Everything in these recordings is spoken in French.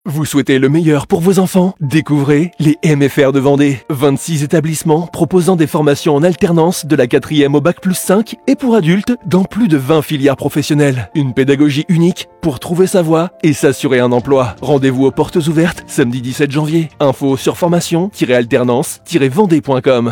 Vous souhaitez le meilleur pour vos enfants? Découvrez les MFR de Vendée. 26 établissements proposant des formations en alternance de la 4e au Bac+5 et pour adultes dans plus de 20 filières professionnelles. Une pédagogie unique pour trouver sa voie et s'assurer un emploi. Rendez-vous aux portes ouvertes samedi 17 janvier. Info sur formation-alternance-vendée.com.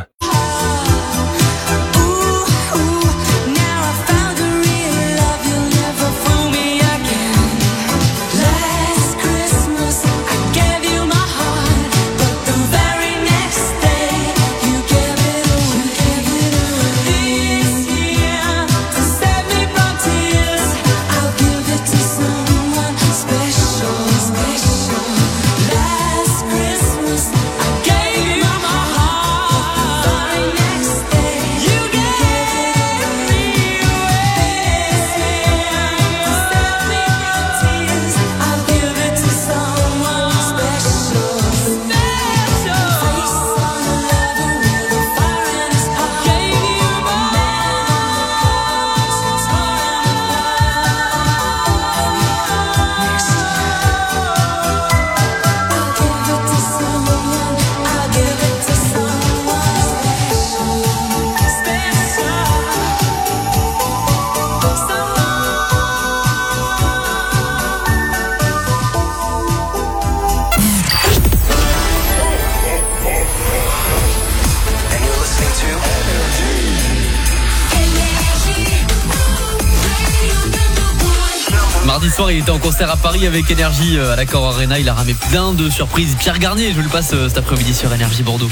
Mardi soir, il était en concert à Paris avec Énergie à l'Accor Arena. Il a ramé plein de surprises. Pierre Garnier, je vous le passe cet après-midi sur Énergie Bordeaux.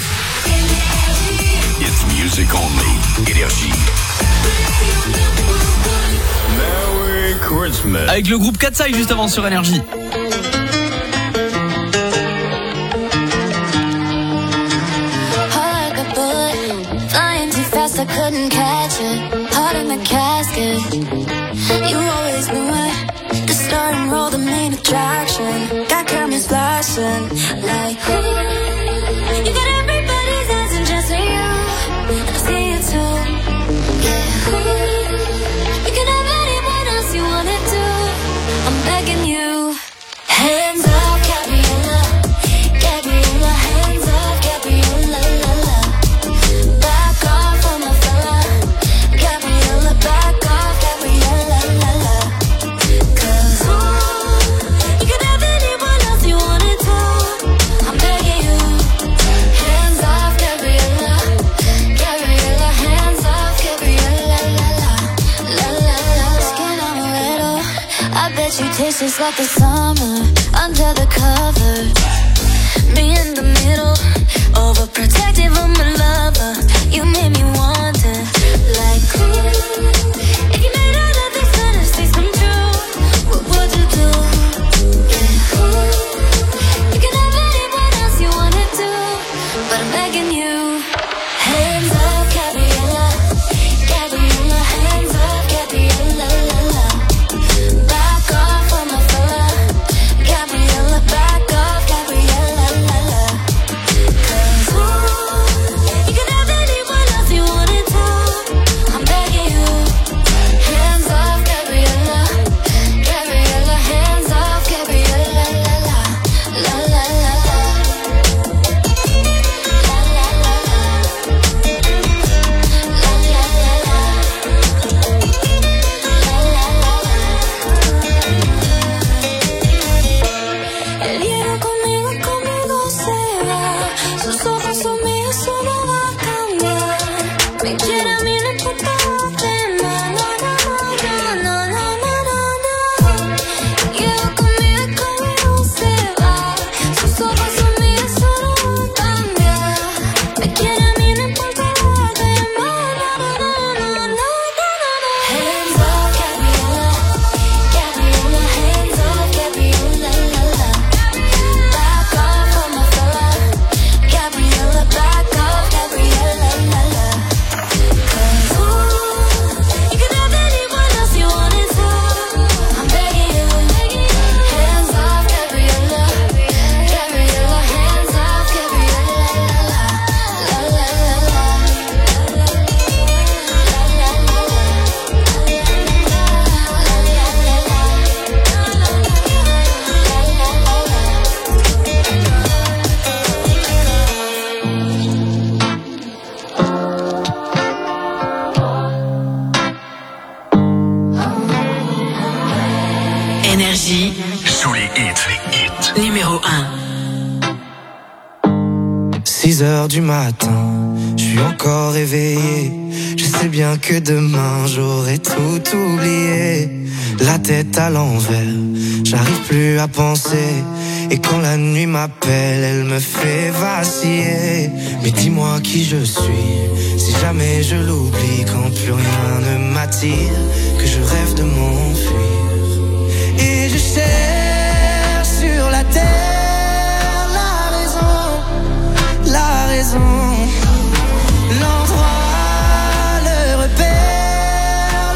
It's music only. Énergie. Merry Christmas. Avec le groupe Katsai juste avant sur Énergie. I couldn't catch it, heart in the casket. You always knew it, the star and roll, the main attraction. Got cameras flashing, like you got everybody's eyes and just you, and I see it too. Yeah, you can have anyone else you wanna do. I'm begging you, hands up, Gabriella, Gabriella, hands up, Gabriella, la la. Tastes just like the summer under the covers. Me in the middle, overprotective of my lover. You made me want it, like ooh. If you made all of these fantasies come true, what would you do? Yeah, ooh. You can have anyone else you wanna do, but I'm begging you. Hands up, Gabriella, Gabriella, hands up, Gabriella, la la. Back off on my fella, Gabriella, back off, numéro 1. 6h du matin, je suis encore réveillé. Je sais bien que demain j'aurai tout oublié. La tête à l'envers, j'arrive plus à penser. Et quand la nuit m'appelle, elle me fait vaciller. Mais dis-moi qui je suis, si jamais je l'oublie. Quand plus rien ne m'attire, que je rêve de m'enfuir. Et je cherche sur la terre la raison, l'endroit, le repère,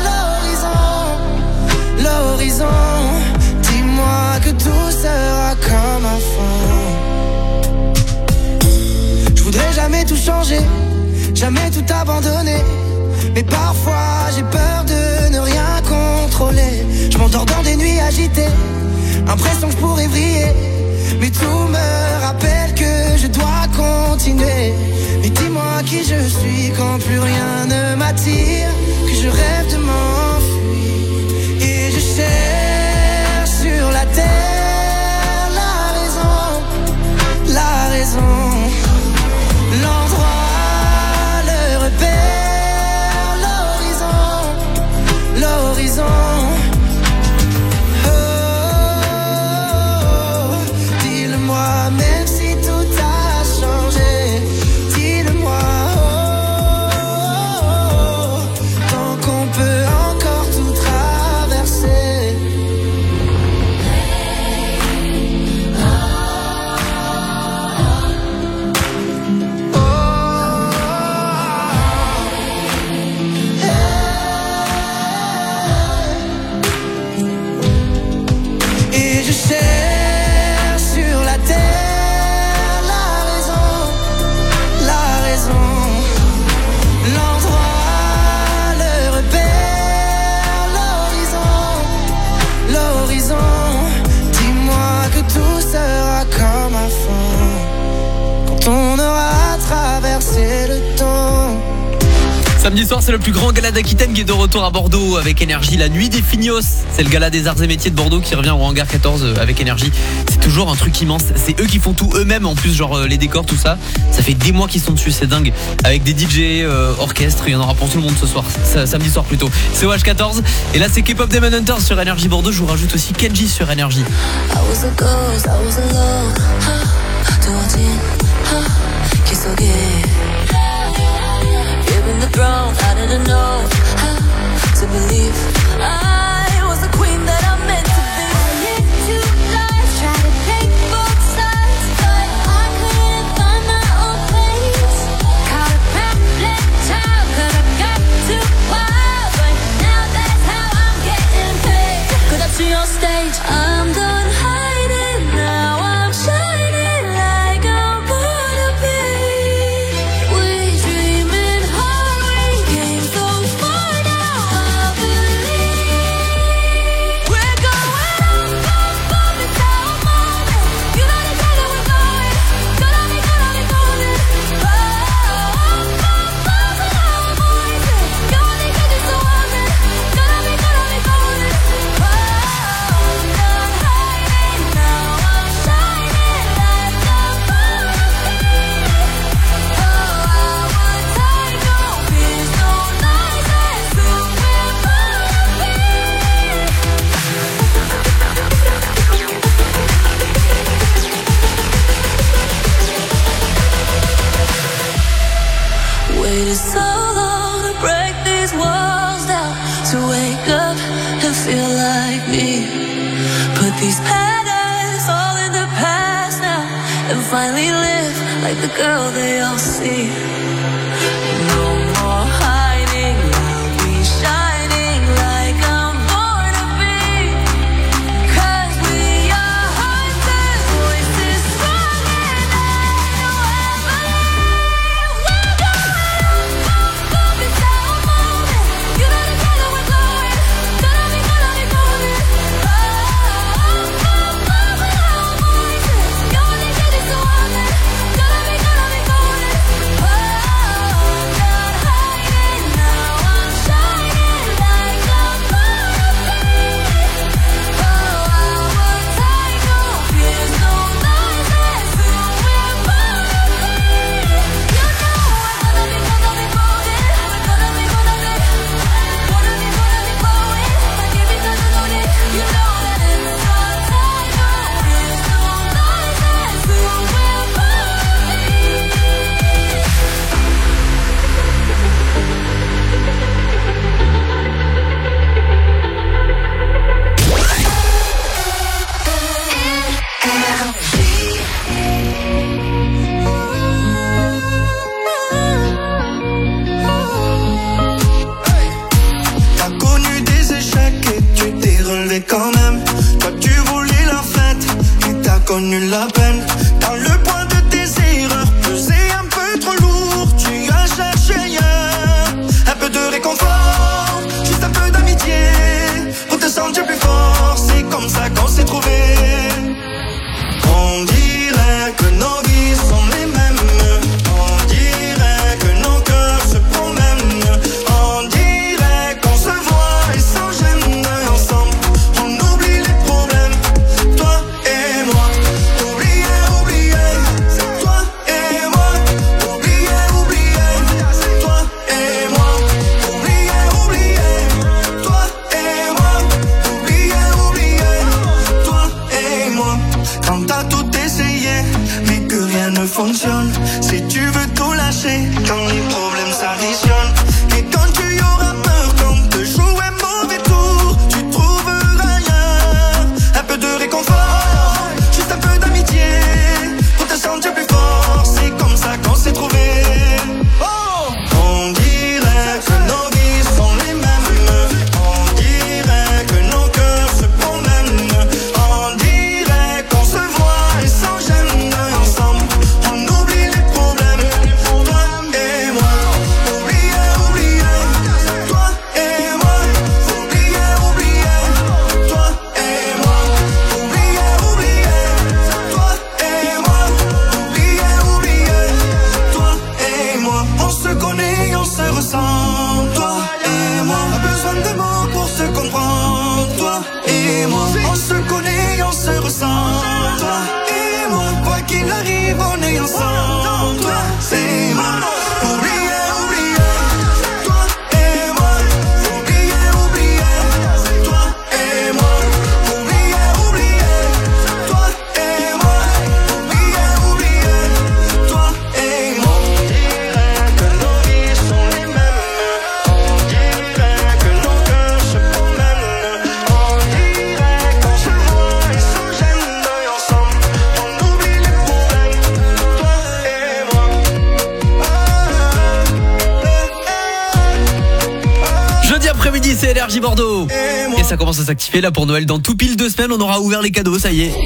l'horizon. Dis-moi que tout sera comme avant. Je voudrais jamais tout changer, jamais tout abandonner. Mais parfois j'ai peur de ne rien contrôler. Je m'endors dans des nuits agitées, impression que je pourrais briller. Mais tout me rappelle que je dois continuer. Mais dis-moi qui je suis quand plus rien ne m'attire, que je rêve de m'enfuir. Et je cherche sur la terre la raison, l'endroit, le repère, l'horizon. Même si tout a changé, dis-le-moi, tant qu'on peut encore tout traverser. Et je cherche sur la terre la raison, l'endroit, le repère, l'horizon. Dis-moi que tout sera comme avant, quand on aura traversé le temps. Samedi soir, c'est le plus grand gala d'Aquitaine qui est de retour à Bordeaux avec Énergie. La nuit des Fignos, c'est le gala des arts et métiers de Bordeaux qui revient au hangar 14 avec Énergie. C'est toujours un truc immense. C'est eux qui font tout eux-mêmes en plus, genre les décors, tout ça. Ça fait des mois qu'ils sont dessus, c'est dingue. Avec des DJ, orchestres, il y en aura pour tout le monde ce soir. Samedi soir plutôt. C'est OH14. Et là, c'est K-pop Demon Hunters sur Énergie Bordeaux. Je vous rajoute aussi Kenji sur Énergie. The throne, I didn't know how to believe I was the queen that I meant to be. I lived two lives, tried to take both sides, but I couldn't find my own place. Caught a pamphlet child, cause I got too wild, but now that's how I'm getting paid. Cause up to your stage, I'm done hiding, now I'm shining like I'm born to be. So long to break these walls down, to wake up and feel like me. Put these patterns all in the past now, and finally live like the girl they all see. No more hiding, I'll be shining like I'm born to be. Cause we are hunters, voices strong and I know I believe. We're going up inside a moment. You know the color we're going. Gonna be golden. Your nigga is so honest. Gonna be golden. peine. Quand le poids de tes erreurs pesait un peu trop lourd, tu as cherché ailleurs un peu de réconfort, juste un peu d'amitié pour te sentir plus fort. C'est comme ça qu'on s'est trouvés. On dirait que nos vies sont les mêmes. On dirait que nos cœurs se promènent. On dirait qu'on se voit et sans gêne. Ensemble, on oublie les problèmes. Toi et moi, oublier, oublier. C'est toi et moi, oublier, oublier. C'est toi et moi, oublier, oublier. Toi et moi, oublier, oublier. Toi et moi. Quand t'as tout essayé, mais que rien ne fonctionne, si tu veux tout lâcher, quand les problèmes s'additionnent, et quand tu auras peur qu'on te joue un mauvais tour, tu trouveras ailleurs un peu de réconfort, juste un peu d'amitié pour te sentir plus fort. C'est comme ça qu'on s'est trouvés. Oh, on dirait que nos vies sont les mêmes. On dirait que nos cœurs se promènent. On dirait qu'on se voit et sans gêne. Ensemble, on oublie les problèmes. Toi et moi, oublier, oublier. Toi et moi, oublier, oublier. Toi et moi, oublier, oublier. Toi et moi, oublier, oublier. Toi et moi, on se connaît, on se ressent. Toi et moi, pas besoin de mots pour se comprendre. Toi et moi, on se connaît, on se ressent. Toi et moi, quoi qu'il arrive, on est ensemble. Toi et moi, oublier, oublier. Toi et moi, oublier, oublier. Toi et moi, oublier, oublier. Toi et moi, oublier, oublier. Toi et moi. On dirait que nos vies sont les mêmes. On dirait que nos cœurs se promènent. On dirait qu'on se voit et sans gêne. Ensemble, on oublie les problèmes. Toi et moi. Jeudi après-midi, c'est Énergie Bordeaux. Et ça commence à s'activer là pour Noël. Dans tout pile 2 semaines, on aura ouvert les cadeaux, ça y est.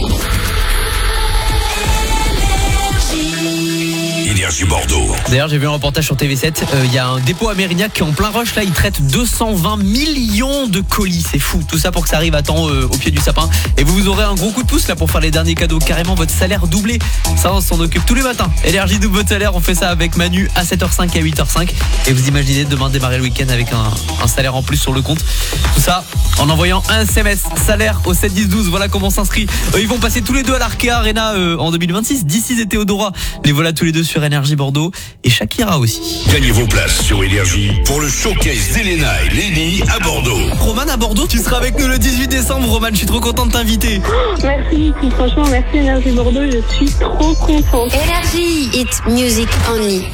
Énergie Bordeaux. D'ailleurs, j'ai vu un reportage sur TV7. Il y a un dépôt à Mérignac qui est en plein rush. Là, il traite 220 millions de colis. C'est fou. Tout ça pour que ça arrive à temps au pied du sapin. Et vous aurez un gros coup de pouce là pour faire les derniers cadeaux. Carrément votre salaire doublé. Ça, on s'en occupe tous les matins. Énergie double votre salaire. On fait ça avec Manu à 7h05 et à 8h05. Et vous imaginez demain démarrer le week-end avec un salaire en plus sur le compte. Tout ça en envoyant un SMS salaire au 7 10 12. Voilà comment on s'inscrit. Ils vont passer tous les deux à l'Arkea Arena en 2026. D'ici et Théodora. Les voilà tous les deux sur Énergie Bordeaux et Shakira aussi. Gagnez vos places sur Énergie pour le showcase d'Elena et Lenny à Bordeaux. Roman à Bordeaux, tu seras avec nous le 18 décembre. Roman, je suis trop content de t'inviter. Merci, franchement, merci Énergie Bordeaux, je suis trop contente. Énergie, it's music only.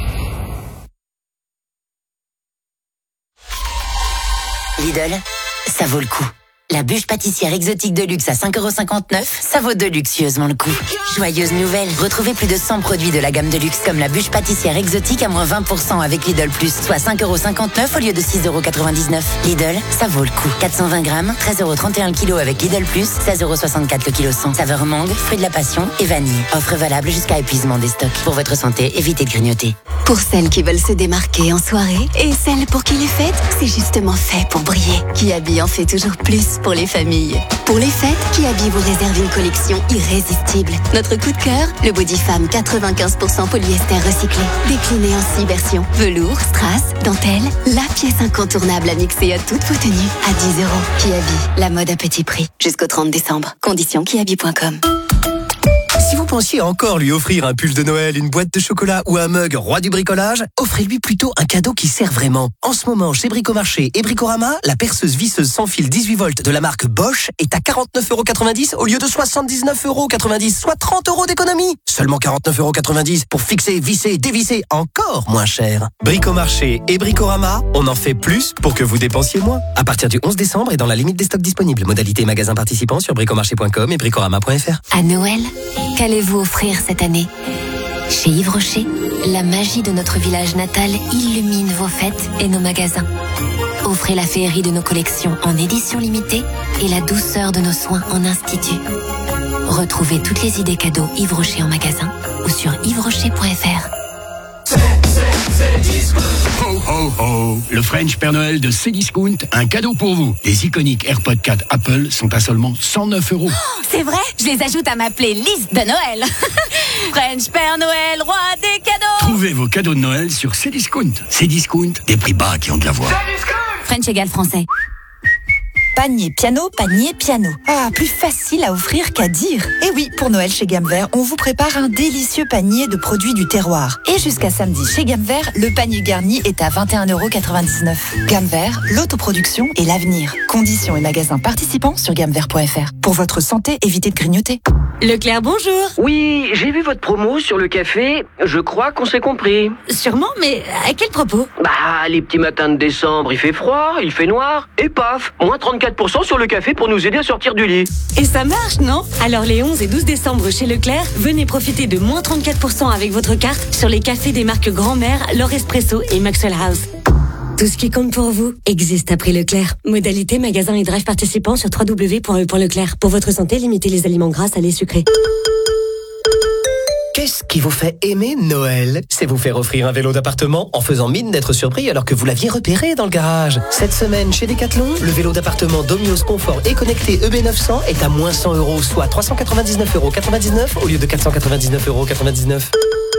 Lidl, ça vaut le coup. La bûche pâtissière exotique de luxe à 5,59€, ça vaut deluxueusement le coup. Joyeuse nouvelle, retrouvez plus de 100 produits de la gamme de luxe comme la bûche pâtissière exotique à moins 20% avec Lidl Plus, soit 5,59€ au lieu de 6,99€. Lidl, ça vaut le coup. 420 grammes, 13,31€ le kilo avec Lidl Plus, 16,64€ le kilo 100. Saveur mangue, fruit de la passion et vanille. Offre valable jusqu'à épuisement des stocks. Pour votre santé, évitez de grignoter. Pour celles qui veulent se démarquer en soirée et celles pour qui les fêtes, c'est justement fait pour briller. Kiabi en fait toujours plus pour les familles. Pour les fêtes, Kiabi vous réserve une collection irrésistible. Notre coup de cœur, le Body Femme 95% polyester recyclé. Décliné en 6 versions. Velours, strass, dentelle, la pièce incontournable à mixer à toutes vos tenues. À 10€. Kiabi, la mode à petit prix. Jusqu'au 30 décembre. Conditions kiabi.com. Si vous pensiez encore lui offrir un pull de Noël, une boîte de chocolat ou un mug roi du bricolage, offrez-lui plutôt un cadeau qui sert vraiment. En ce moment, chez Bricomarché et Bricorama, la perceuse visseuse sans fil 18 volts de la marque Bosch est à 49,90€ au lieu de 79,90€, soit 30€ d'économie. Seulement 49,90€ pour fixer, visser, dévisser, encore moins cher. Bricomarché et Bricorama, on en fait plus pour que vous dépensiez moins. À partir du 11 décembre et dans la limite des stocks disponibles. Modalité magasin participant sur bricomarché.com et bricorama.fr. À Noël, qu'allez-vous offrir cette année ? Chez Yves Rocher, la magie de notre village natal illumine vos fêtes et nos magasins. Offrez la féerie de nos collections en édition limitée et la douceur de nos soins en institut. Retrouvez toutes les idées cadeaux Yves Rocher en magasin ou sur yvesrocher.fr. Ho, ho, ho. Le French Père Noël de Cdiscount, un cadeau pour vous. Les iconiques AirPods 4 Apple sont à seulement 109 €. Oh, c'est vrai, je les ajoute à ma playlist de Noël. French Père Noël, roi des cadeaux. Trouvez vos cadeaux de Noël sur Cdiscount. Cdiscount, des prix bas qui ont de la voix. French égale français. Panier piano, panier piano. Ah, plus facile à offrir qu'à dire. Et oui, pour Noël chez Gamme Vert, on vous prépare un délicieux panier de produits du terroir. Et jusqu'à samedi chez Gamme Vert, le panier garni est à 21,99 €. Gamme Vert, l'autoproduction et l'avenir. Conditions et magasins participants sur gammevert.fr. Pour votre santé, évitez de grignoter. Leclerc, bonjour. Oui, j'ai vu votre promo sur le café. Je crois qu'on s'est compris. Sûrement, mais à quel propos? Bah, les petits matins de décembre, il fait froid, il fait noir, et paf, moins 34% sur le café pour nous aider à sortir du lit. Et ça marche, non? Alors les 11 et 12 décembre chez Leclerc, venez profiter de moins 34% avec votre carte sur les cafés des marques Grand-Mère, L'Or Espresso et Maxwell House. Tout ce qui compte pour vous existe à prix Leclerc. Modalité, magasin et drive participants sur www.e.leclerc. Pour votre santé, limitez les aliments gras, salés, sucrés. Qu'est-ce qui vous fait aimer Noël? C'est vous faire offrir un vélo d'appartement en faisant mine d'être surpris alors que vous l'aviez repéré dans le garage. Cette semaine, chez Decathlon, le vélo d'appartement Domios Confort et connecté EB900 est à moins 100 €, soit 399,99 € au lieu de 499,99 €.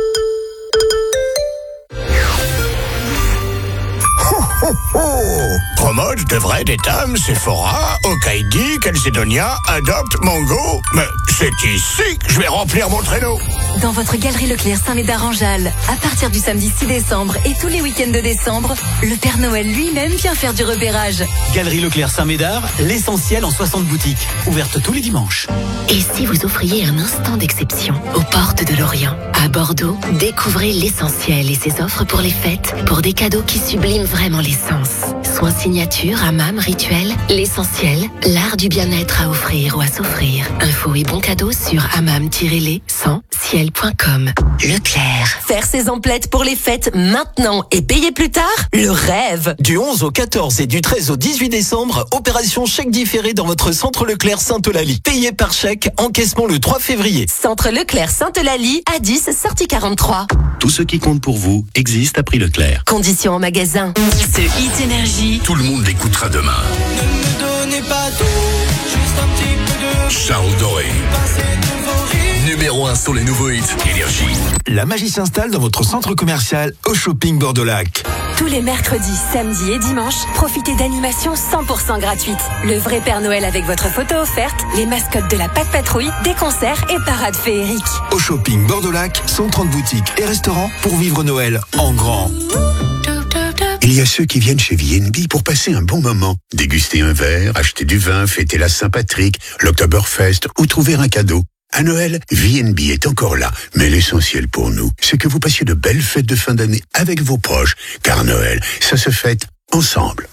Promote de vrai des Dames, Sephora, Okaidi, Calcedonia, Adopt, Mango. Mais c'est ici que je vais remplir mon traîneau. Dans votre galerie Leclerc Saint-Médard-en-Jalles, à partir du samedi 6 décembre et tous les week-ends de décembre, le Père Noël lui-même vient faire du repérage. Galerie Leclerc Saint-Médard, l'essentiel en 60 boutiques. Ouverte tous les dimanches. Et si vous offriez un instant d'exception aux portes de l'Orient, à Bordeaux, découvrez l'essentiel et ses offres pour les fêtes, pour des cadeaux qui subliment vraiment l'essence. Soins signature, hammam, rituel, l'essentiel, l'art du bien-être à offrir ou à s'offrir. Infos et bons cadeaux sur hammam-les-sans-ciel.com. Leclerc. Faire ses emplettes pour les fêtes maintenant et payer plus tard, le rêve. Du 11 au 14 et du 13 au 18 décembre, opération chèque différé dans votre centre Leclerc Sainte-Eulalie. Payé par chèque, encaissement le 3 février. Centre Leclerc Sainte-Eulalie, à 10, sortie 43. Tout ce qui compte pour vous existe à prix Leclerc. Conditions en magasin. Ce Hit Énergie. Tout le monde l'écoutera demain. Ne me donnez pas tout, juste un petit peu de... Charles Doré. Numéro 1 sur les nouveaux hits. Énergie. La magie s'installe dans votre centre commercial au Shopping Bordeaux-Lac. Tous les mercredis, samedis et dimanches, profitez d'animations 100% gratuites. Le vrai Père Noël avec votre photo offerte, les mascottes de la Patte Patrouille, des concerts et parades féeriques. Au Shopping Bordeaux-Lac, 130 boutiques et restaurants pour vivre Noël en grand. Il y a ceux qui viennent chez V&B pour passer un bon moment. Déguster un verre, acheter du vin, fêter la Saint-Patrick, l'Oktoberfest ou trouver un cadeau. À Noël, V&B est encore là, mais l'essentiel pour nous, c'est que vous passiez de belles fêtes de fin d'année avec vos proches, car Noël, ça se fête ensemble.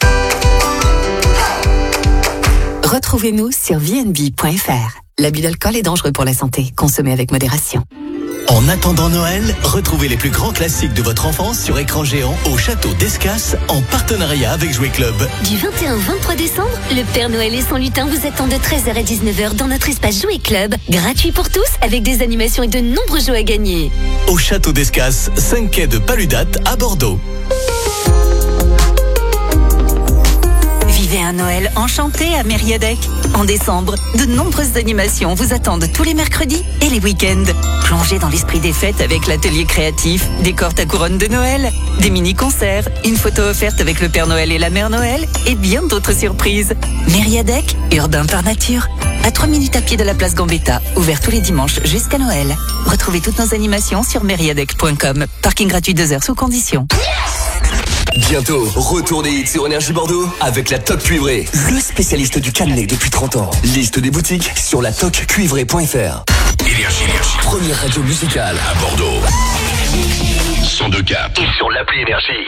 Retrouvez-nous sur vnb.fr. L'abus d'alcool est dangereux pour la santé. Consommez avec modération. En attendant Noël, retrouvez les plus grands classiques de votre enfance sur écran géant au château d'Escas en partenariat avec Jouet Club. Du 21 au 23 décembre, le Père Noël et son lutin vous attendent de 13h à 19h dans notre espace Jouet Club. Gratuit pour tous, avec des animations et de nombreux jeux à gagner. Au château d'Escas, 5 quai de Paludat à Bordeaux. Vivez un Noël enchanté à Mériadec. En décembre, de nombreuses animations vous attendent tous les mercredis et les week-ends. Plongez dans l'esprit des fêtes avec l'atelier créatif, décore ta couronne de Noël, des mini-concerts, une photo offerte avec le Père Noël et la Mère Noël et bien d'autres surprises. Mériadec, urbain par nature. À 3 minutes à pied de la place Gambetta, ouvert tous les dimanches jusqu'à Noël. Retrouvez toutes nos animations sur mériadec.com. Parking gratuit 2 heures sous condition. Bientôt, retour des hits sur Énergie Bordeaux avec la Toc Cuivrée, le spécialiste du cannelé depuis 30 ans. Liste des boutiques sur la toccuivrée.fr. Énergie. Première radio musicale à Bordeaux. 102.4 et sur l'appli Énergie.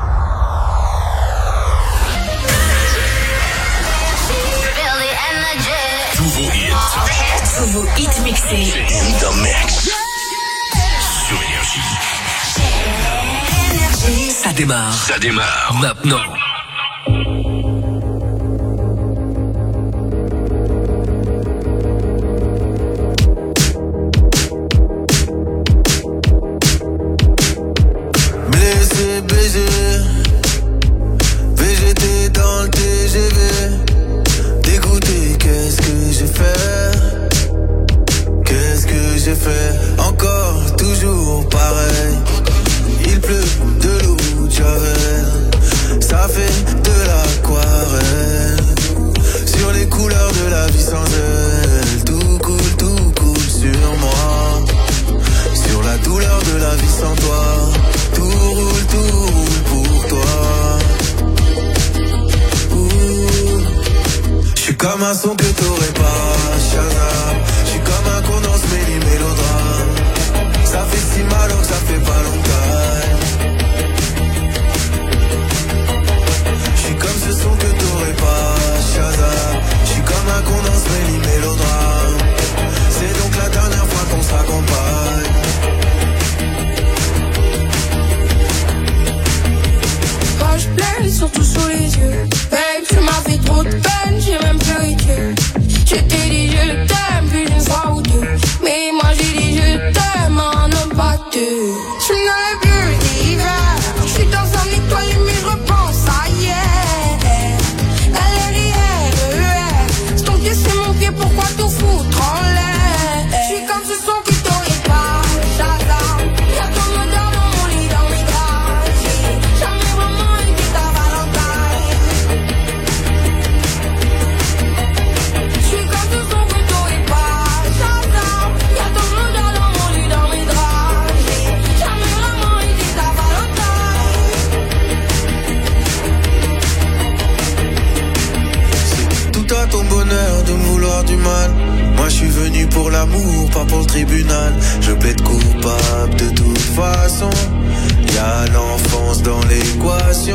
Tous vos hits mixés. The Mix. Sur Énergie. Ça démarre maintenant. baiser. VGT dans le TGV. Dégoûté, qu'est-ce que j'ai fait? Qu'est-ce que j'ai fait? Encore, toujours pareil. Il pleut de l'eau de Javel. Ça fait de l'aquarelle. Sur les couleurs de la vie sans elle. Tout coule sur moi. Sur la douleur de la vie sans toi. Tout roule pour toi. J'suis comme un son que t'aurais pas, Shazam. J'suis comme un condensé mélodrame. Ça fait si mal que ça fait pas longtemps. J'suis comme ce son que t'aurais pas, Shazam. J'suis comme un condensé mélodrame. C'est donc la dernière fois qu'on s'accompagne. Je pleure surtout sous les yeux. Babe, tu m'as fait trop de peine, j'ai même pleuré. Je t'ai dit je t'aime, puis une fois ou deux. Mais moi j'ai dit je t'aime, un homme pas deux. Je suis dans les bleus d'hiver. Je suis dans un étoile, mais je repense à hier. L-R-I-R-E-R. C'est ton pied, c'est mon pied, pourquoi tout foutre en l'air? Je suis comme ce son qui t'aurait pas, Shazam. Y'a ton odeur dans mon lit, dans mes draps. J'ai jamais vraiment été ta Valentine. Je suis comme ce son que t'aurais pas, Shazam. Y'a ton odeur dans mon lit, dans mes draps. J'ai jamais vraiment été ta Valentine. C'est tout à ton bonheur de me vouloir du mal. Moi je suis venu pour l'amour, pas pour le tribunal. Je plaide coupable de toute façon. Y'a l'enfance dans l'équation.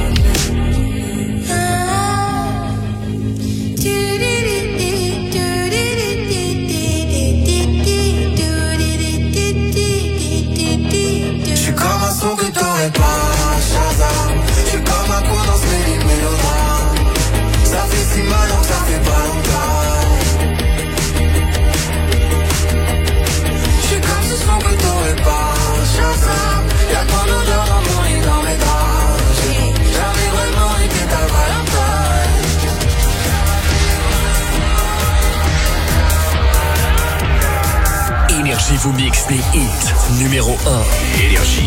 J'suis comme un son que t'aurais pas, Shazam. J'suis comme un condensé mélodrame. Ça fait si mal que ça fait pas longtemps. J'suis comme ce son que t'aurais pas, Shazam. Y'a ton odeur dans mon lit, dans mes draps. J'ai jamais vraiment été ta Valentine. Énergie vous mixe les hits numéro 1. Énergie.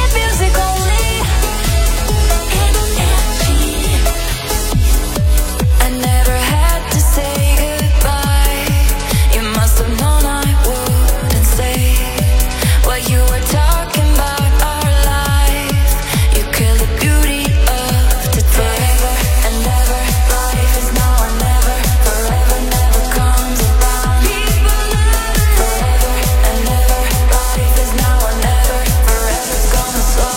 I never had to say goodbye. You must have known I wouldn't say what you were talking about our life. You killed the beauty of today. Forever and ever, life is now or never. Forever never comes around. Forever and ever, life is now or never. Forever's gonna slow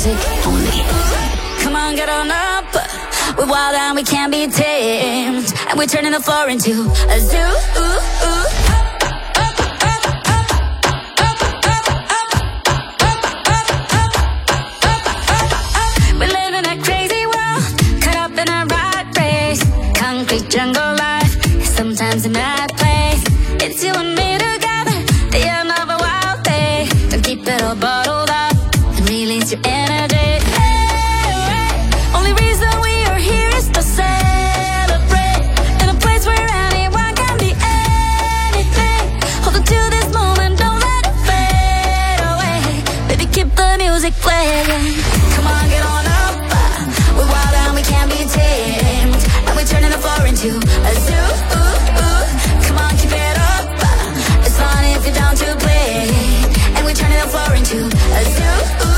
music only. Come on, get on up. We're wild and we can't be tamed, and we're turning the floor into a zoo. We live in a crazy world, caught up in a rat race. Concrete jungle life, sometimes a mad place. It's you and me together, the end of a wild day. Don't keep it all bottled up and release your energy. Only reason we are here is to celebrate in a place where anyone can be anything. Hold on to this moment, don't let it fade away. Baby, keep the music playing. Come on, get on up. We're wild and we can't be tamed, and we're turning the floor into a zoo. Come on, keep it up. It's fun if you're down to play, and we're turning the floor into a zoo.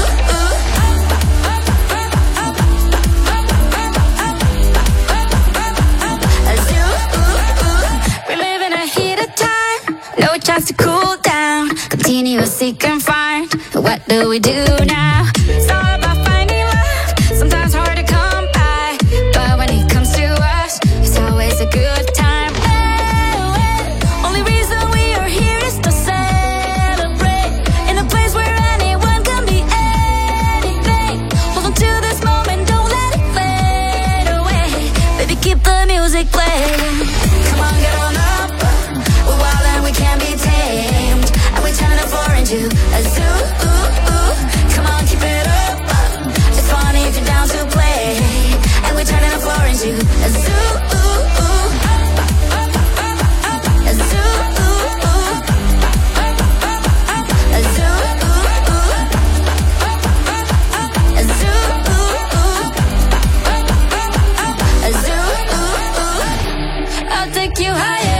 No chance to cool down, continuous seek and find. What do we do now? It's all about finding love, sometimes hard to come by, but when it comes to us, it's always a good time. Only reason we are here is to celebrate in a place where anyone can be anything. Hold on to this moment, don't let it fade away. Baby, keep the music playing. Come on, get on up. We're wild and we can't be tamed, and we're turning the floor into a zoo. Come on, keep it up. It's funny if you're down to play, and we're turning the floor into a zoo. A zoo. A zoo. A zoo. A zoo. I'll take you higher.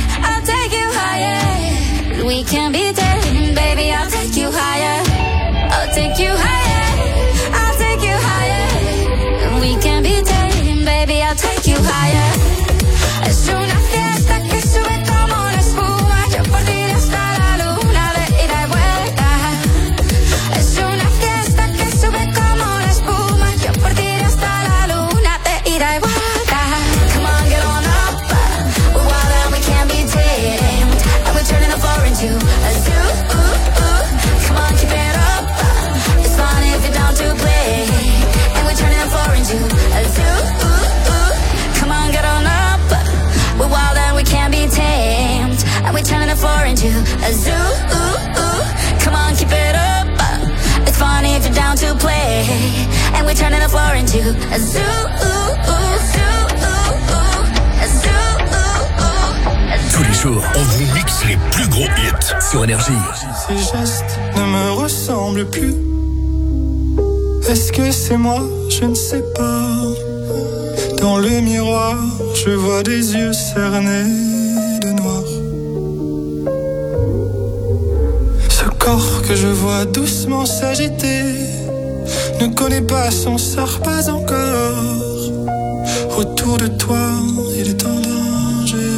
We can be tamed, baby, I'll take you higher. I'll take you higher. I'll take you higher. We can be tamed, baby, I'll take you higher. Es una fiesta que sube como la espuma. Yo por ti hasta la luna de ida y vuelta. Es una fiesta que sube como la espuma. Yo por ti hasta la luna de ida y vuelta. Come on, get on up. We're wild and we can't be tamed, and we're turning the floor into a zoo. Come on, keep it up. It's fun if you're down to play, and we're turning the floor into a zoo. Come on, get on up. We're wild and we can't be tamed, and we're turning the floor into a zoo. Come on, keep it up. It's fun if you're down to play, and we're turning the floor into a zoo. Tous les jours, on vous mixe les plus gros hits sur Énergie. Ces gestes ne me ressemblent plus. Est-ce que c'est moi? Je ne sais pas. Dans le miroir, je vois des yeux cernés de noir. Ce corps que je vois doucement s'agiter ne connaît pas son sort, pas encore. Autour de toi, il est en danger.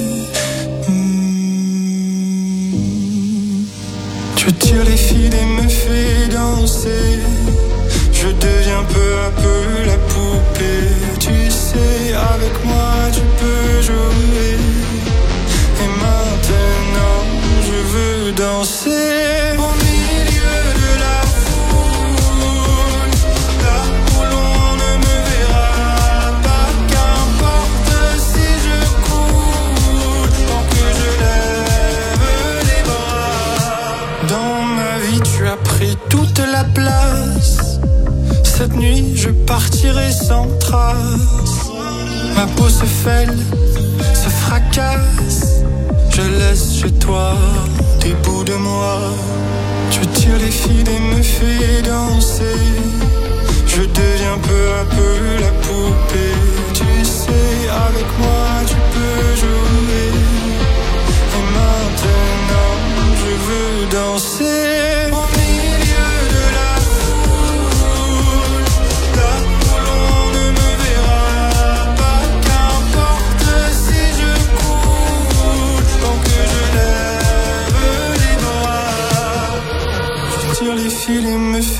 Je tire les fils et me fais danser. Je deviens peu à peu la poupée. Tu sais, avec moi tu peux jouer. Et maintenant je veux danser au milieu de la foule, là où l'on ne me verra pas. Qu'importe si je coule, tant que je lève les bras. Dans ma vie tu as pris toute la place. Cette nuit je partirai sans trace. Ma peau se fêle, se fracasse. Je laisse chez toi des bouts de moi. Je tire les fils et me fais danser. Je deviens peu à peu la poupée. Tu sais, avec moi tu peux jouer. Et maintenant je veux danser au milieu de la foule, là où l'on ne me verra pas. Qu'importe si je coule, tant que je lève les bras. Je tire les fils et me fais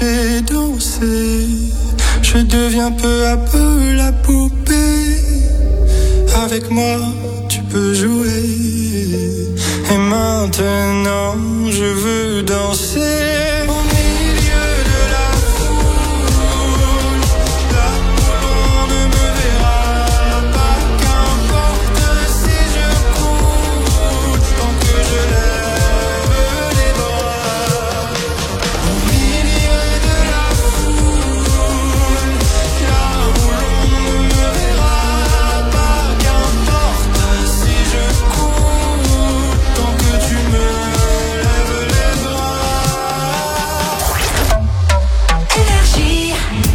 danser. Je deviens peu à peu la poupée. Avec moi, tu peux jouer. Et maintenant, je veux danser. Au milieu de la foule, là où l'on ne me verra pas. Qu'importe si je cours, tant que je lève les bras. Au milieu de la foule, là où l'on ne me verra pas. Qu'importe si je cours, tant que tu me lèves les bras. Énergie.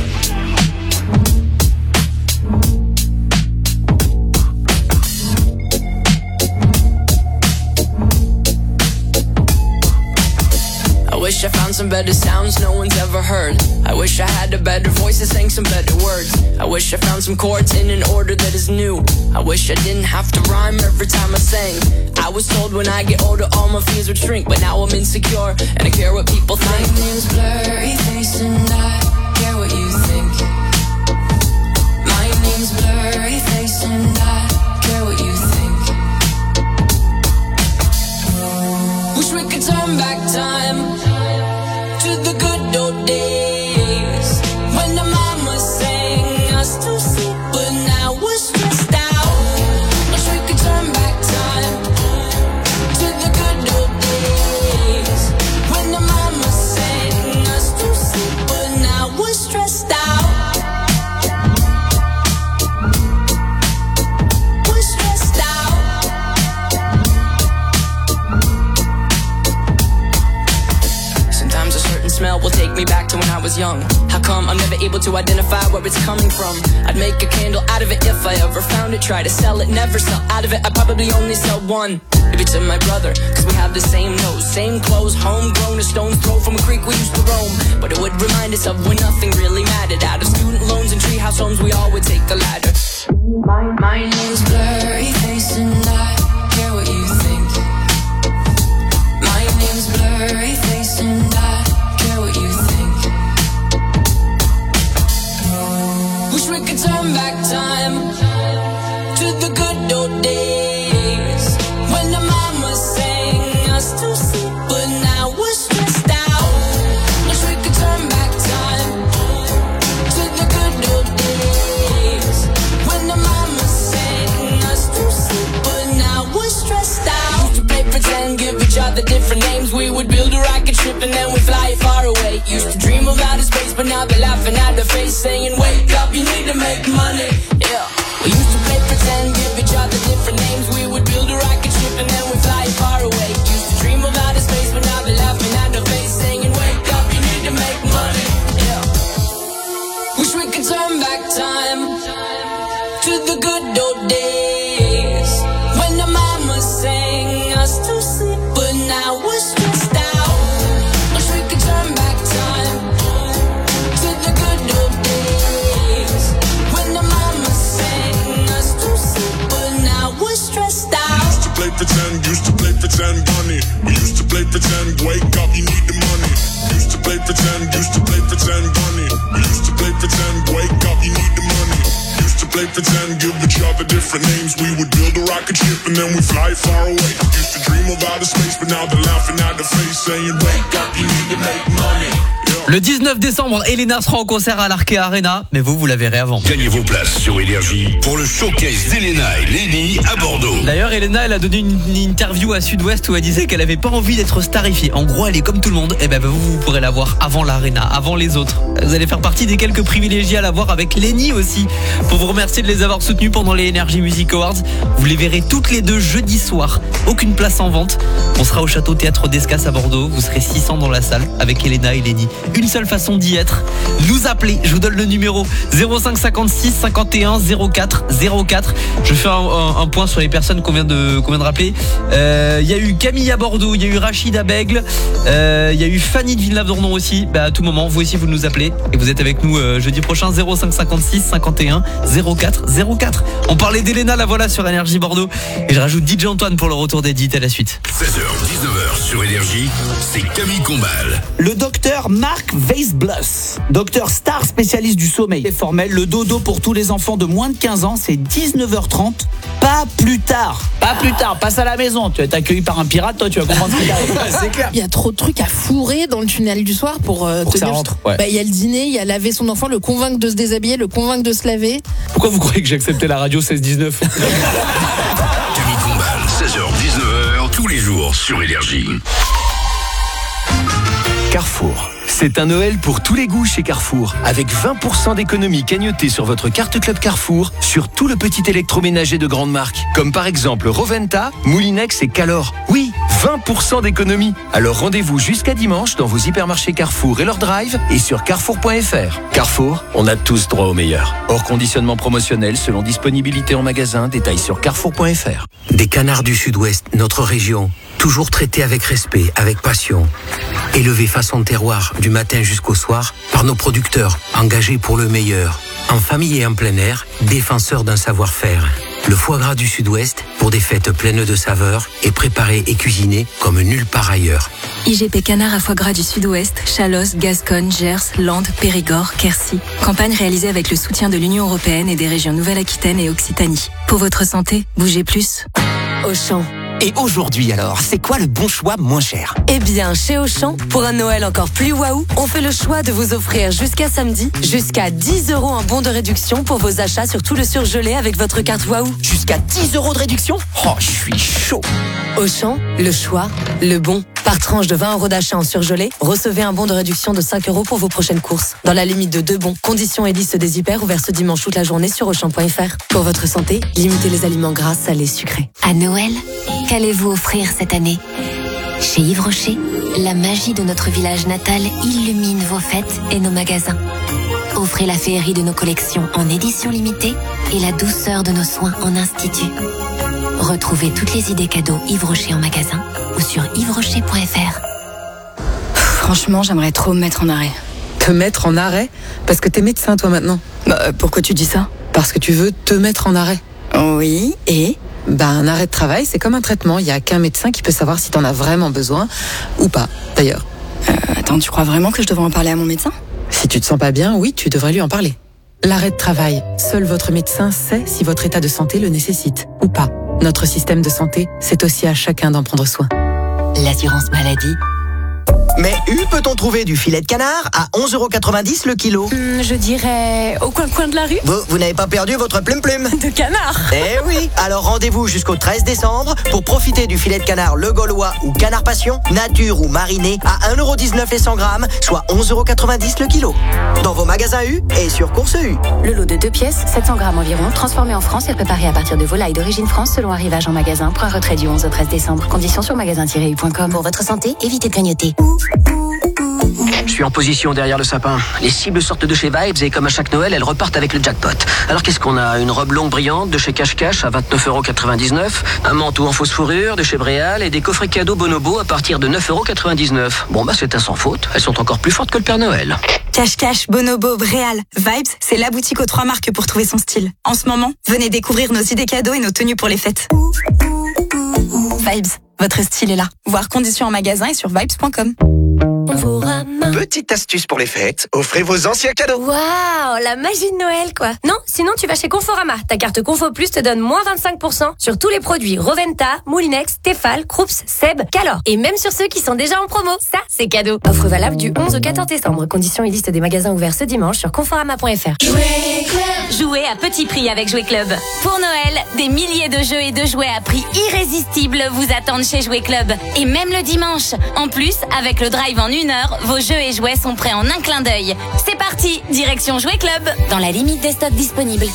I wish I found some better sounds no one's ever heard. I wish I had a better voice that sang some better words. I wish I found some chords in an order that is new. I wish I didn't have to rhyme every time I sang. I was told when I get older all my fears would shrink, but now I'm insecure and I care what people think. My name's Blurry Face and I care what you think. My name's Blurry Face and I care what you think. Wish we could turn back time to the good old days when the mama sang us to sleep, but now we're stressed out. Wish we could turn back time to the good old days when the mama sang us to sleep, but now we're stressed out. We're stressed out. Sometimes a certain smell will take me back to when I was young. How come I'm never able to identify where it's coming from? I'd make a candle out of it if I ever found it. Try to sell it, never sell out of it. I'd probably only sell one. Maybe to my brother, cause we have the same nose, same clothes, homegrown, a stone's throw from a creek we used to roam. But it would remind us of when nothing really mattered. Out of student loans and treehouse homes, we all would take the ladder. My name's Blurry Face and I care what you think. My name's Blurry Face and I care what you think. Wish we could turn back time to the good old days when the mama sang us to sleep, but now we're stressed out. Wish we could turn back time to the good old days when the mama sang us to sleep, but now we're stressed out. Used to play pretend, give each other different names. We would build a rocket ship and then we'd fly it far away. Used to dream of outer space, but now they're laughing at the face, saying wake up, you need to make money. Yeah. We used to play pretend, give each other different names. We would build a rocket ship and then we'd fly it far away. Used to dream of outer space, but now they're laughing at the face, saying wake up, you need to make money. Yeah. Wish we could turn back time to the good old days when the mama sang us to sleep, but now we're stressed out. Wish we could turn back time to the good old days when the mama sang us to sleep, but now we're stressed out. Used to play pretend, bunny. We used to play pretend, wake up, you need the money. Used to play pretend, bunny. We used to play pretend, wake up, you need the money. Used to play pretend, give each other different names. We would build a rocket ship and then we fly far away. Used to dream of outer space, but now they're laughing at the face, saying wake up, you need to make money. Le 19 décembre, Elena sera en concert à l'Arkea Arena, mais vous la verrez avant. Gagnez vos places sur Énergie pour le showcase d'Elena et Lenny à Bordeaux. D'ailleurs, Elena, elle a donné une interview à Sud-Ouest où elle disait qu'elle avait pas envie d'être starifiée. En gros, elle est comme tout le monde. Et ben vous pourrez la voir avant l'Arena, avant les autres. Vous allez faire partie des quelques privilégiés à la voir avec Lenny aussi. Pour vous remercier de les avoir soutenus pendant les Energy Music Awards. Vous les verrez toutes les deux jeudi soir. Aucune place en vente. On sera au Château Théâtre d'Escas à Bordeaux. Vous serez 600 dans la salle avec Elena et Lenny. Une seule façon d'y être, nous appeler. Je vous donne le numéro 05 56 51 04 04. Je fais un point sur les personnes qu'on vient de rappeler. Il y a eu Camille à Bordeaux, il y a eu Rachid à Bègle, il y a eu Fanny de Villeneuve-d'Ornon aussi. À tout moment, vous aussi vous nous appelez et vous êtes avec nous jeudi prochain. 05 56 51 04 04. On parlait d'Elena, la voilà sur Énergie Bordeaux et je rajoute DJ Antoine pour le retour d'Edith à la suite. 16h 19h sur Énergie, c'est Camille Combal. Le docteur Marc Marc Weisbluss, docteur star spécialiste du sommeil et formel. Le dodo pour tous les enfants de moins de 15 ans, c'est 19h30, pas plus tard. Pas plus tard, passe à la maison. Tu vas être accueilli par un pirate, toi tu vas comprendre ce qui t'arrive. C'est clair. Il y a trop de trucs à fourrer dans le tunnel du soir pour que ça rentre. Ouais. Il y a le dîner, il y a laver son enfant, le convaincre de se déshabiller, le convaincre de se laver. Pourquoi vous croyez que j'ai accepté la radio 16-19 Denis Combal, 16h-19h, tous les jours sur Énergie. Carrefour. C'est un Noël pour tous les goûts chez Carrefour. Avec 20% d'économie cagnotée sur votre carte Club Carrefour sur tout le petit électroménager de grande marque. Comme par exemple Roventa, Moulinex et Calor. Oui, 20% d'économie. Alors rendez-vous jusqu'à dimanche dans vos hypermarchés Carrefour et leur drive et sur carrefour.fr. Carrefour, on a tous droit au meilleur. Hors conditionnement promotionnel selon disponibilité en magasin, détails sur carrefour.fr. Des canards du Sud-Ouest, notre région, toujours traités avec respect, avec passion. Élevés façon terroir du matin jusqu'au soir par nos producteurs, engagés pour le meilleur. En famille et en plein air, défenseurs d'un savoir-faire. Le foie gras du Sud-Ouest pour des fêtes pleines de saveurs et préparé et cuisiné comme nulle part ailleurs. IGP Canard à foie gras du Sud-Ouest, Chalosse, Gascogne, Gers, Landes, Périgord, Quercy. Campagne réalisée avec le soutien de l'Union européenne et des régions Nouvelle-Aquitaine et Occitanie. Pour votre santé, bougez plus. Auchan. Et aujourd'hui alors, c'est quoi le bon choix moins cher? Eh bien, chez Auchan, pour un Noël encore plus waouh, on fait le choix de vous offrir jusqu'à samedi, jusqu'à 10 € en bon de réduction pour vos achats sur tout le surgelé avec votre carte waouh. Jusqu'à 10 € de réduction? Oh, je suis chaud. Auchan, le choix, le bon. Par tranche de 20 € d'achat en surgelé, recevez un bon de réduction de 5 € pour vos prochaines courses. Dans la limite de 2 bons. Conditions et liste des hyper ouverts ce dimanche toute la journée sur Auchan.fr. Pour votre santé, limitez les aliments gras, salés, sucrés. À Noël, qu'allez-vous offrir cette année? Chez Yves Rocher, la magie de notre village natal illumine vos fêtes et nos magasins. Offrez la féerie de nos collections en édition limitée et la douceur de nos soins en institut. Retrouvez toutes les idées cadeaux Yves Rocher en magasin ou sur yvesrocher.fr. Franchement, j'aimerais trop me mettre en arrêt. Te mettre en arrêt? Parce que t'es médecin, toi, maintenant. Pourquoi tu dis ça? Parce que tu veux te mettre en arrêt. Oui, et un arrêt de travail, c'est comme un traitement. Il n'y a qu'un médecin qui peut savoir si t'en as vraiment besoin ou pas, d'ailleurs. Attends, tu crois vraiment que je devrais en parler à mon médecin? Si tu te sens pas bien, oui, tu devrais lui en parler. L'arrêt de travail, seul votre médecin sait si votre état de santé le nécessite ou pas. Notre système de santé, c'est aussi à chacun d'en prendre soin. L'assurance maladie. Mais peut-on trouver du filet de canard à 11,90 € le kilo? Je dirais au coin de la rue. Vous n'avez pas perdu votre plume De canard. Eh oui. Alors rendez-vous jusqu'au 13 décembre pour profiter du filet de canard Le Gaulois ou Canard Passion, nature ou mariné à 1,19 € les 100 grammes, soit 11,90 € le kilo. Dans vos magasins U et sur Course U. Le lot de 2 pièces, 700 grammes environ, transformé en France et préparé à partir de volailles d'origine France selon arrivage en magasin. Point retrait du 11 au 13 décembre. Conditions sur magasin-u.com. Pour votre santé, évitez de grignoter. Je suis en position derrière le sapin. Les cibles sortent de chez Vibes et comme à chaque Noël, elles repartent avec le jackpot. Alors qu'est-ce qu'on a? Une robe longue brillante de chez Cache Cache à 29,99 €, un manteau en fausse fourrure de chez Bréal et des coffrets cadeaux Bonobo à partir de 9,99 €. Bon c'est un sans faute. Elles sont encore plus fortes que le Père Noël. Cache Cache, Bonobo, Bréal, Vibes, c'est la boutique aux 3 marques pour trouver son style. En ce moment, venez découvrir nos idées cadeaux et nos tenues pour les fêtes. Vibes, votre style est là. Voir conditions en magasin et sur vibes.com. Petite astuce pour les fêtes, offrez vos anciens cadeaux. Waouh, la magie de Noël, quoi. Non, sinon tu vas chez Conforama. Ta carte Confo Plus te donne moins 25% sur tous les produits Roventa, Moulinex, Tefal, Krups, Seb, Calor. Et même sur ceux qui sont déjà en promo. Ça, c'est cadeau. Offre valable du 11 au 14 décembre. Conditions et liste des magasins ouverts ce dimanche sur conforama.fr. Jouez à petit prix avec Jouet Club. Pour Noël, des milliers de jeux et de jouets à prix irrésistible vous attendent chez Jouet Club. Et même le dimanche. En plus, avec le drive en 1 heure, vos jeux et jouets sont prêts en un clin d'œil. C'est parti, direction Jouet Club. Dans la limite des stocks disponibles.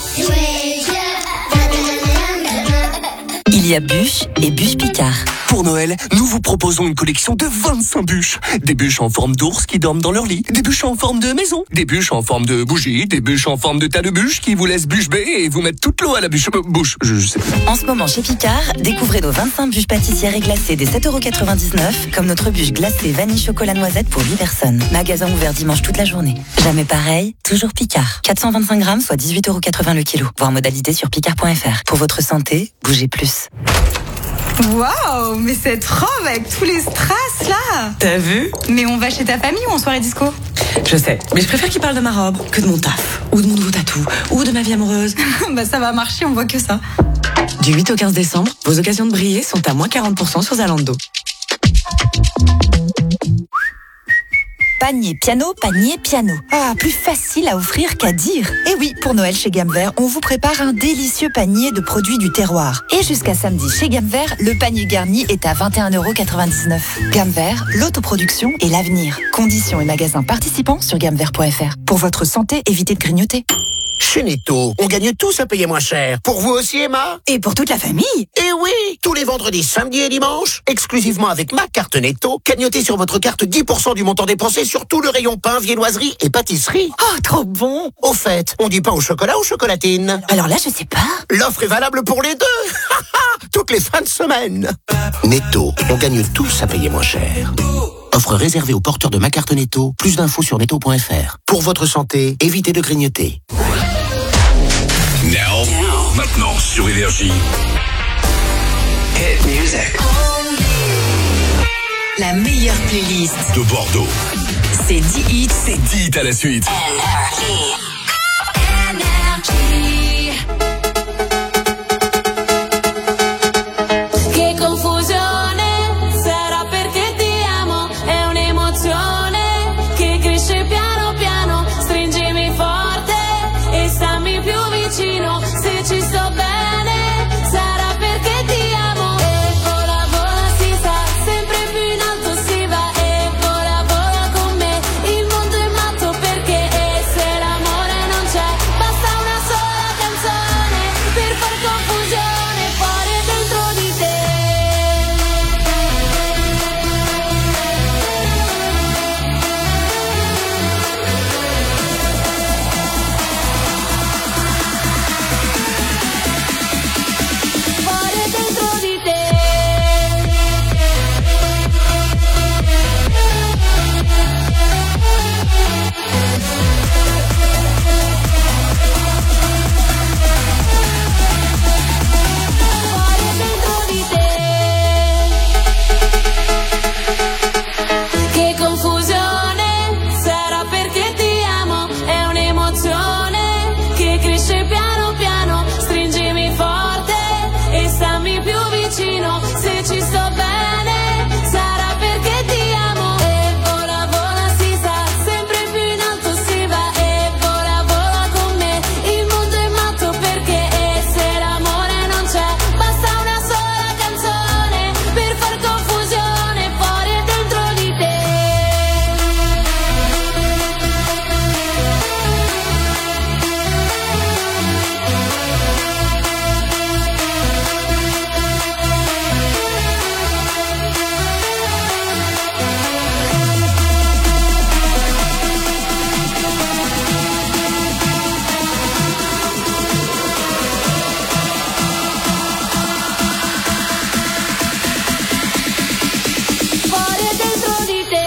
Il y a Bûche et Bûche Picard. Pour Noël, nous vous proposons une collection de 25 bûches. Des bûches en forme d'ours qui dorment dans leur lit, des bûches en forme de maison, des bûches en forme de bougie, des bûches en forme de tas de bûches qui vous laissent bûche bée et vous mettent toute l'eau à la bouche. Je sais pas. En ce moment chez Picard, découvrez nos 25 bûches pâtissières et glacées des 7,99 €, comme notre bûche glacée vanille chocolat noisette pour 8 personnes. Magasin ouvert dimanche toute la journée. Jamais pareil, toujours Picard. 425 grammes, soit 18,80 € le kilo. Voir modalité sur picard.fr. Pour votre santé, bougez plus. Waouh, mais cette robe avec tous les strass là. T'as vu? Mais on va chez ta famille ou en soirée disco? Je sais, mais je préfère qu'il parle de ma robe que de mon taf, ou de mon nouveau tatou, ou de ma vie amoureuse. Bah ça va marcher, on voit que ça. Du 8 au 15 décembre, vos occasions de briller sont à moins 40% sur Zalando. Panier piano, panier piano. Ah, plus facile à offrir qu'à dire. Et oui, pour Noël chez Gamme Vert, on vous prépare un délicieux panier de produits du terroir. Et jusqu'à samedi chez Gamme Vert, le panier garni est à 21,99 €. Gamme Vert, l'autoproduction et l'avenir. Conditions et magasins participants sur gammevert.fr. Pour votre santé, évitez de grignoter. Chez Netto, on gagne tous à payer moins cher. Pour vous aussi, Emma? Et pour toute la famille. Et oui, tous les vendredis, samedis et dimanches, exclusivement avec ma carte Netto, gagnotez sur votre carte 10% du montant dépensé sur tout le rayon pain, viennoiserie et pâtisserie. Oh, trop bon! Au fait, on dit pain au chocolat ou chocolatine? Alors là, je sais pas. L'offre est valable pour les deux. Toutes les fins de semaine. Netto, on gagne tous à payer moins cher. Offre réservée aux porteurs de ma carte Netto. Plus d'infos sur netto.fr. Pour votre santé, évitez de grignoter. Now. Maintenant sur Énergie. Hit music. La meilleure playlist De Bordeaux. C'est 10 hits. C'est 10 hits à la suite. Che confusione, sarà perché ti amo, è un'emozione che cresce piano piano, stringimi forte e stammi più vicino, se ci sto bene, sarà perché ti amo, e vola vola si sa, sempre più in alto si va, e vola vola con me, il mondo è matto perché, e se l'amore non c'è, basta una sola canzone, per far confusione, fuori e dentro di te. Fuori e dentro di te. Fuori e dentro di te. Che confusione, sarà perché ti amo, è un'emozione che cresce piano piano, stringimi forte e stammi più vicino, se ci sto bene, sarà perché ti amo, e vola vola si sa, sempre più in alto si va, e vola vola con me, il mondo è matto perché, e se l'amore non c'è, basta una sola canzone, per far confusione, fuori e dentro di te. Fuori e dentro di te.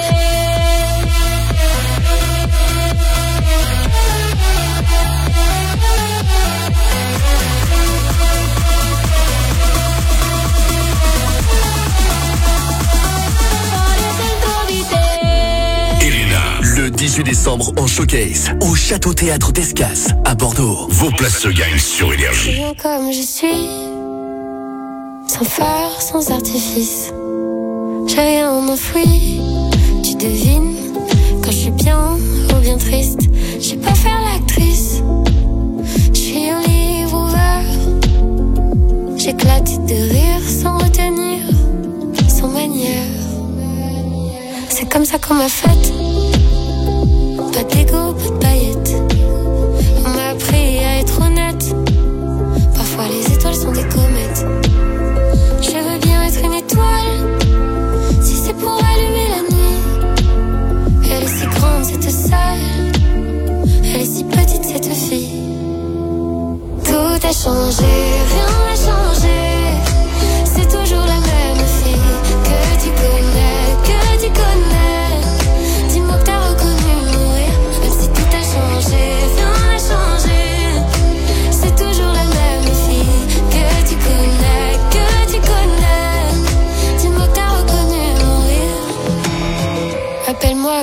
Fuori e dentro di te. Elena. Le 18 décembre en showcase au Château Théâtre d'Escas à Bordeaux. Vos places se gagnent sur Énergie. Viens comme je suis, sans phare, sans artifice. J'ai rien enfoui, tu devines quand je suis bien ou bien triste. Je sais pas faire l'actrice, je suis un livre ouvert. J'éclate de rire sans retenir, sans manière. C'est comme ça qu'on m'a faite, pas d'ego, pas de paillettes. On m'a appris à être honnête, parfois les étoiles sont des comètes. Je veux bien être une étoile, si c'est pour allumer la nuit. Elle est si grande cette salle, elle est si petite cette fille. Tout a changé, rien n'a changé, c'est toujours la même fille que tu connais, dis-moi que t'as reconnu mon rire, même si tout a changé, rien n'a changé, c'est toujours la même fille que tu connais,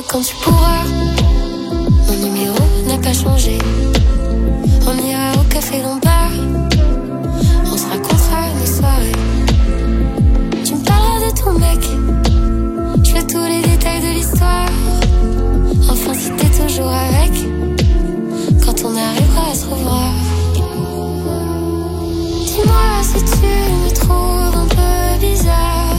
quand tu pourras. Mon numéro n'a pas changé. On ira au café dans le bar. On se racontera nos soirées. Tu me parleras de ton mec. Je veux tous les détails de l'histoire. Enfin si t'es toujours avec, quand on arrivera à se revoir. Dis-moi si tu me trouves un peu bizarre,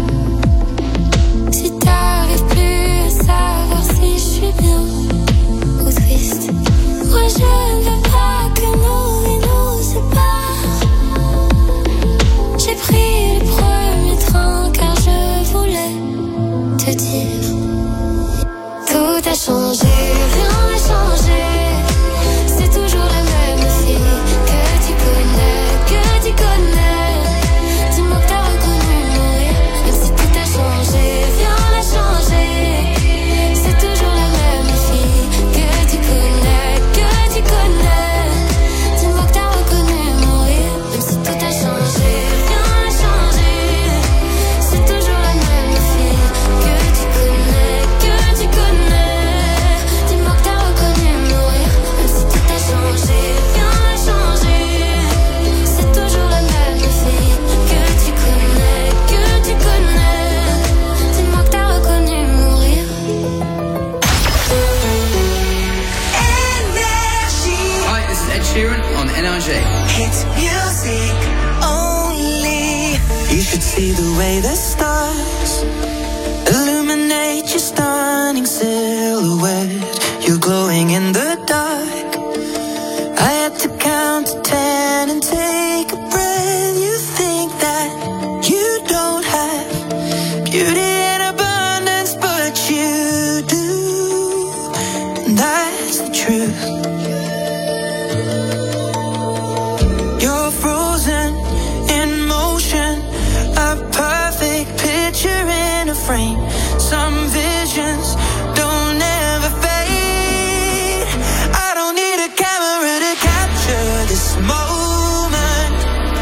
si t'arrives plus à savoir si je suis bien ou triste. Moi je ne veux pas que nos vies nous séparent. J'ai pris le premier train car je voulais te dire. Tout a changé, rien n'a changé. C'est toujours la même fille que tu connais, que tu connais. Dis-moi que t'as reconnu mon rire, même si tout a changé, rien n'a changé. C'est toujours la même fille que tu connais, que tu connais. Dis-moi que t'as reconnu mon rire, même si tout a changé, rien n'a changé. C'est toujours la même fille que tu connais, que tu connais. Dis-moi que t'as reconnu mon rire, même si tout a changé, rien n'a changé. C'est toujours la même fille que tu connais, que tu connais. Dis-moi que t'as reconnu mon rire. Hi, this is Ed Sheeran on NRJ. It's music only. You should see the way the stars illuminate your stunning silhouette. You're glowing in the dark. I had to count to 10 and take a breath. You think that you don't have beauty in abundance, but you do. And that's the truth. You're frozen in motion, a perfect picture in a frame. Some visions don't ever fade. I don't need a camera to capture this moment.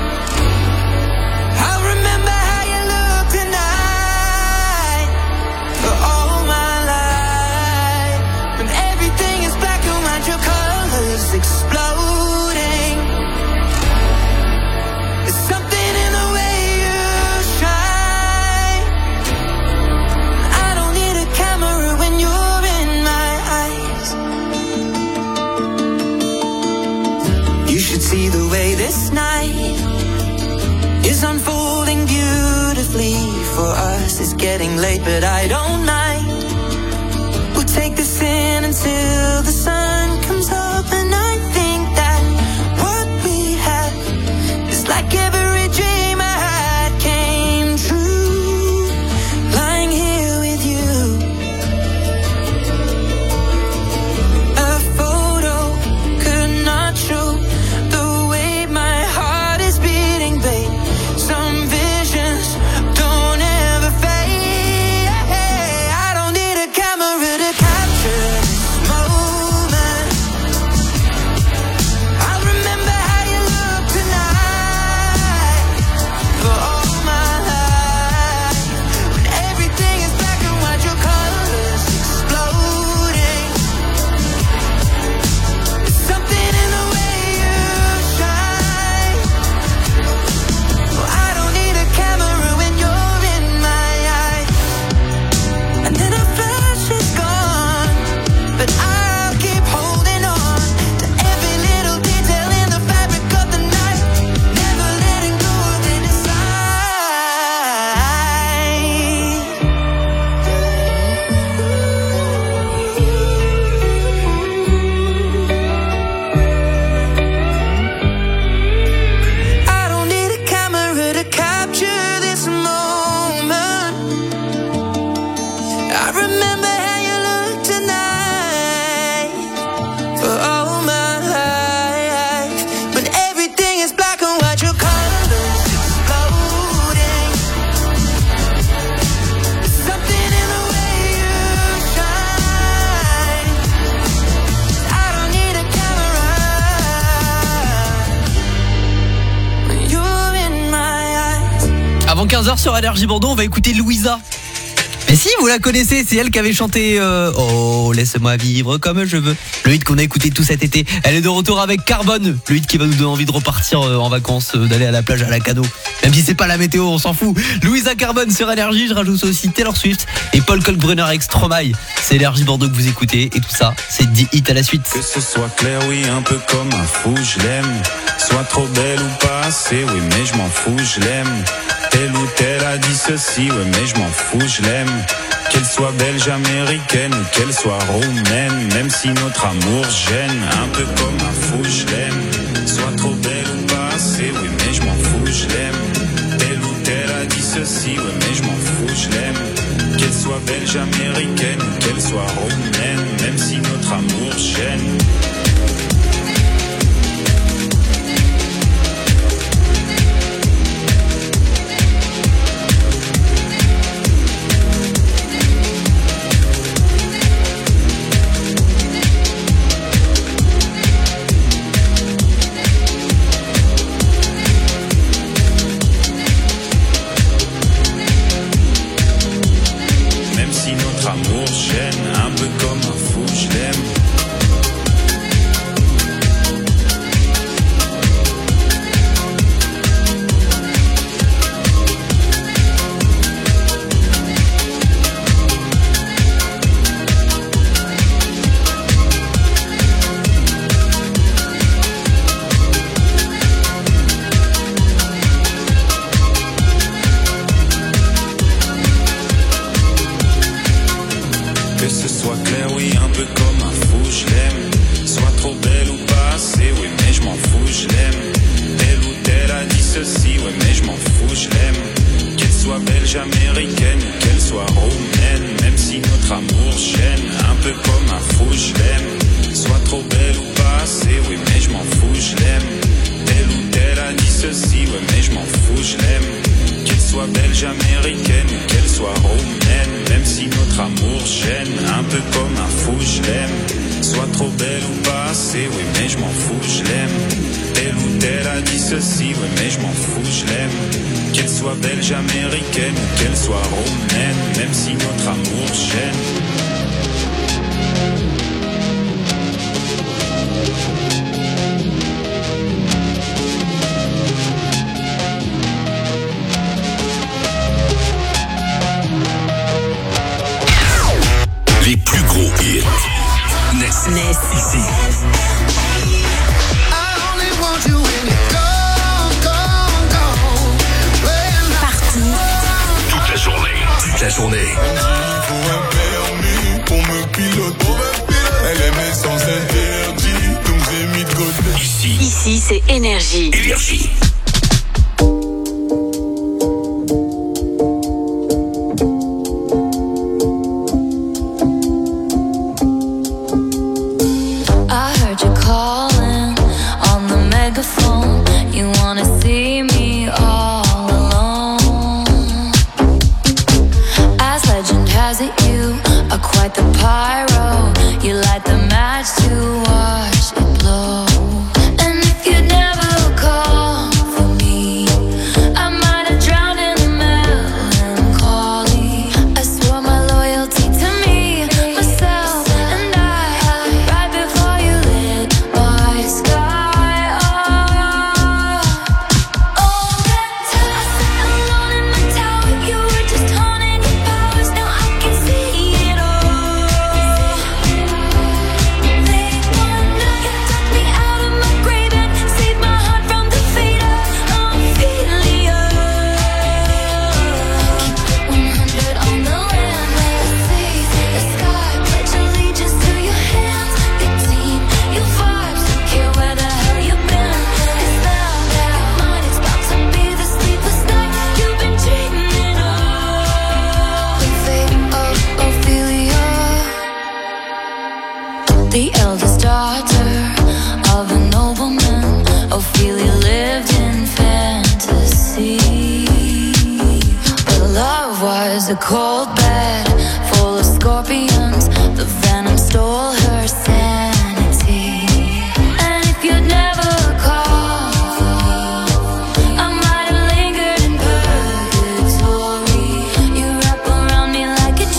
I'll remember how you look tonight for all my life. When everything is black and white, your colors exploding. There's something in the way you shine. I don't need a camera when you're in my eyes. You should see the way this night is unfolding beautifully for us. It's getting late, but I don't mind. We'll take this in until the sun comes up, and I think that what we have is like every dream I had came true. Lying here with you, a photo could not show the way my heart is beating, babe. Some visions don't ever fade. I don't need a camera to capture this moment. I remember how you look tonight for all my life. When everything is black and white, your colors exploding. There's something in the way you shine. Well, I don't need a camera when you're in my eyes. And then a flash is gone, but I'll keep holding on to every little detail in the fabric of the night. Never letting go of it I don't need a camera to capture this moment. I remember how you look tonight for all my life. When everything is black and white, your colors exploding. There's something in the way you shine. I don't need a camera when you're in my eyes. Avant 15h sur Énergie Bordeaux, on va écouter Louisa. Et si, vous la connaissez, c'est elle qui avait chanté Oh, laisse-moi vivre comme je veux. Le hit qu'on a écouté tout cet été. Elle est de retour avec Carbone, le hit qui va nous donner envie de repartir en vacances, d'aller à la plage à la Cano. Même si c'est pas la météo, on s'en fout. Louisa Carbone sur Énergie, je rajoute aussi Taylor Swift et Paul Kalkbrenner avec Stromae. C'est Énergie Bordeaux que vous écoutez et tout ça, c'est 10 hits à la suite. Que ce soit clair, oui, un peu comme un fou, je l'aime. Soit trop belle ou pas assez, oui, mais je m'en fous, je l'aime. Telle ou telle a dit ceci, ouais, mais je m'en fous, je l'aime. Qu'elle soit belge, américaine ou qu'elle soit roumaine, même si notre amour gêne, un peu comme un fou, je l'aime. Soit trop belle ou pas assez, oui, mais je m'en fous, je l'aime. Telle ou telle a dit ceci, ouais, mais je m'en fous, je l'aime. Qu'elle soit belge, américaine ou qu'elle soit roumaine, même si notre amour gêne. Amour gêne, un peu comme un fou, je l'aime. Que ce soit clair, oui, un peu comme un fou, je l'aime. Soit trop belle ou pas assez, oui, mais je m'en fous, je l'aime. Telle ou telle a dit ceci, oui, mais je m'en fous, je l'aime. Qu'elle soit belge, américaine ou qu'elle soit roumaine, même si notre amour gêne, un peu comme un fou, je l'aime. Soit trop belle ou pas assez, oui, mais je m'en fous, je l'aime. Telle ou telle a dit ceci, oui, mais je m'en fous, je l'aime. Qu'elle soit belge, américaine ou qu'elle soit roumaine, même si notre amour gêne, un peu comme un fou, je l'aime. Soit trop belle ou pas assez, oui, mais je m'en fous, je l'aime. Telle ou telle a dit ceci, oui, mais je m'en fous, je l'aime. Qu'elle soit belge, américaine ou qu'elle soit roumaine, même si notre amour gêne. Les plus gros hits naissent ici. Partout. Toute la journée. Pour me piloter, elle aimait sans interdit, donc j'ai mis de côté. Ici, c'est Énergie. Énergie. I heard you calling on the megaphone. You wanna see me all alone. As legend has it, you are quite the pyro. You light the match to watch it blow. And if you'd never call for me, I might have drowned in the melancholy. I swore my loyalty to me, myself, and I, right before you lit my sky up. All that time I sat alone in my tower, you were just honing your powers. Now I can see it all. Late one night, you took me out of my grave and saved my heart from the fate of Ophelia. Keep 100 on the land, let us see the sky. Pledge allegiance to your hands, your team, your vibes. Don't care where the hell you've been. It's now mine. It's about to be the sleepless night you've been dreaming of. The fate of Ophelia, the eldest daughter of a nobleman. Ophelia lived in fantasy, but love was a cold bed full of scorpions. The venom stole her sanity. And if you'd never called for me, I might have lingered in purgatory. You wrap around me like a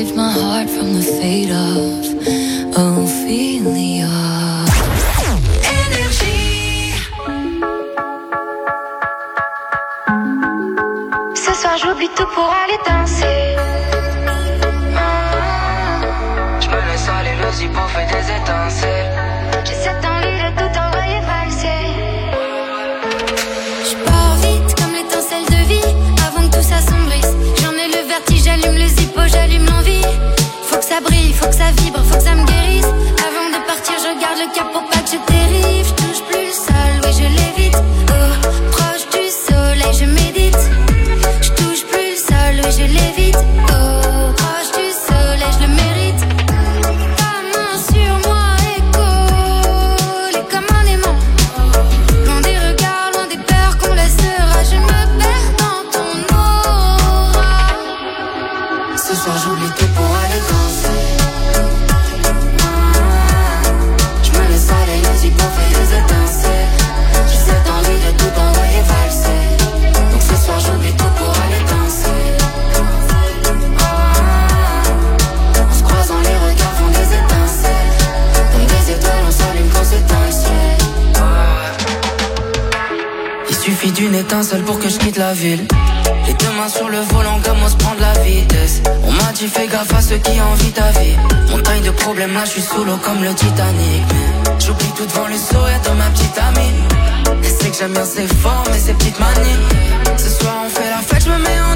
saved my heart from the fate of Ophelia. Ce soir j'oublie tout pour aller danser. Je me laisse aller, le zippo fait des étincelles. J'ai cette envie de tout envoyer valser. Je pars vite comme l'étincelle de vie, avant que tout s'assombrisse. J'en ai le vertige, j'allume le zippo, j'allume l'envie. Faut que ça brille, faut que ça vibre, faut que ça me guérisse. Avant de partir, je garde le cap pour pas que je dérive. Je touche plus le sol, oui je l'évite. Oh, proche du soleil, je médite. Je touche plus le sol, oui je l'évite. Oh, proche du soleil, je le mérite. Ta main sur moi et collée comme un aimant. Loin des regards, loin des peurs qu'on laissera. Je me perds dans ton aura. Ce soir j'oublie tout pour aller danser. Je me laisse aller, le zippo fait des étincelles. J'ai cette envie de tout envoyer valser. Donc ce soir j'oublie tout pour aller danser. En se croisant les regards font des étincelles. Comme des étoiles on s'allume quand c'est dans le ciel. Il suffit d'une étincelle pour que je quitte la ville. Les deux mains sur le volant comme on se prend de la vitesse. On m'a dit fais gaffe à ceux qui envient ta vie. Montagne de problèmes là je suis sous l'eau comme le Titanic. Mais j'oublie tout devant le sourire de ma petite amie. Elle sait que j'aime bien ses formes et ses petites manies. Ce soir on fait la fête, je me mets en